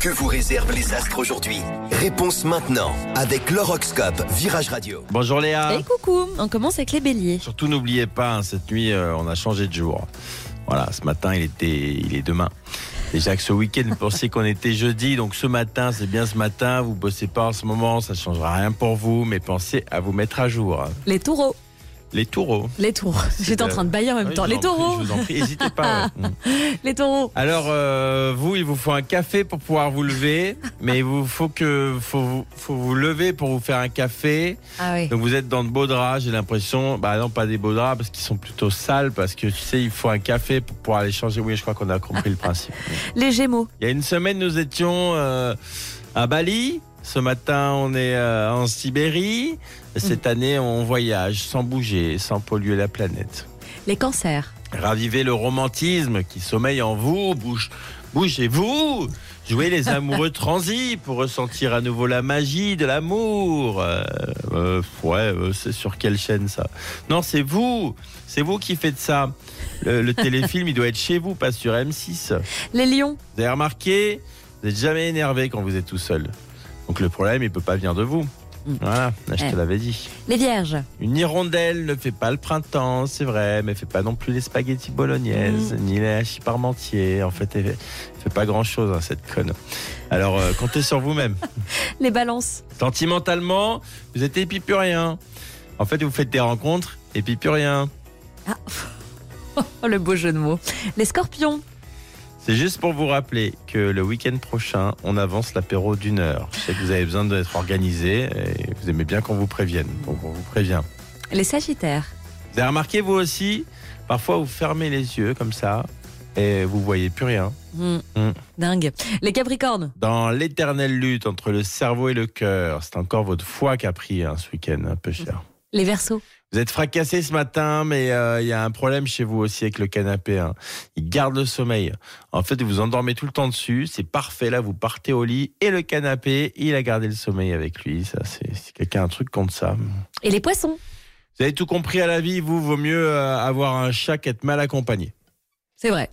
Que vous réservent les astres aujourd'hui? Réponse maintenant avec l'horoscope Virage Radio. Bonjour Léa. Et coucou, on commence avec les béliers. Surtout n'oubliez pas, cette nuit, on a changé de jour. Voilà, ce matin, il est demain. Déjà que ce week-end, vous pensiez qu'on était jeudi, donc ce matin, c'est bien ce matin. Vous bossez pas en ce moment, ça ne changera rien pour vous, mais pensez à vous mettre à jour. Les taureaux. Les taureaux. Les taureaux. J'étais en train de bailler en même temps. Les taureaux. Je vous en prie, n'hésitez pas. Les taureaux. Alors, vous, il vous faut un café pour pouvoir vous lever, mais il vous faut vous lever pour vous faire un café. Ah oui. Donc vous êtes dans de beaux draps, j'ai l'impression. Bah non, pas des beaux draps parce qu'ils sont plutôt sales, parce que tu sais, il faut un café pour pouvoir les changer. Oui, je crois qu'on a compris le principe. Les gémeaux. Il y a une semaine, nous étions à Bali. Ce matin, on est en Sibérie. Cette année, on voyage sans bouger, sans polluer la planète. Les cancers. Ravivez le romantisme qui sommeille en vous. Bougez-vous. Jouez les amoureux transis pour ressentir à nouveau la magie de l'amour. C'est sur quelle chaîne ça? Non, c'est vous. C'est vous qui faites ça. Le téléfilm, il doit être chez vous, pas sur M6. Les lions. Vous avez remarqué, vous n'êtes jamais énervé quand vous êtes tout seul. Donc le problème, il ne peut pas venir de vous. Voilà, je te l'avais dit. Les vierges. Une hirondelle ne fait pas le printemps, c'est vrai, mais elle fait pas non plus les spaghettis bolognaises, ni les hachis parmentiers. En fait, elle fait pas grand-chose, cette conne. Alors, comptez sur vous-même. Les balances. Sentimentalement, vous êtes épicurien. En fait, vous faites des rencontres, épicurien. Ah. Oh, le beau jeu de mots. Les scorpions. C'est juste pour vous rappeler que le week-end prochain, on avance l'apéro d'1 heure. Je sais que vous avez besoin d'être organisé et vous aimez bien qu'on vous prévienne. Donc on vous prévient. Les sagittaires. Vous avez remarqué vous aussi, parfois vous fermez les yeux comme ça et vous voyez plus rien. Dingue. Les capricornes. Dans l'éternelle lutte entre le cerveau et le cœur, c'est encore votre foi qui a pris ce week-end un peu cher. Les verseaux. Vous êtes fracassé ce matin, mais il y a un problème chez vous aussi avec le canapé. Il garde le sommeil. En fait, vous endormez tout le temps dessus. C'est parfait. Là, vous partez au lit et le canapé, il a gardé le sommeil avec lui. Ça, c'est quelqu'un a un truc contre ça. Et les poissons. Vous avez tout compris à la vie. Vaut mieux avoir un chat qu'être mal accompagné. C'est vrai.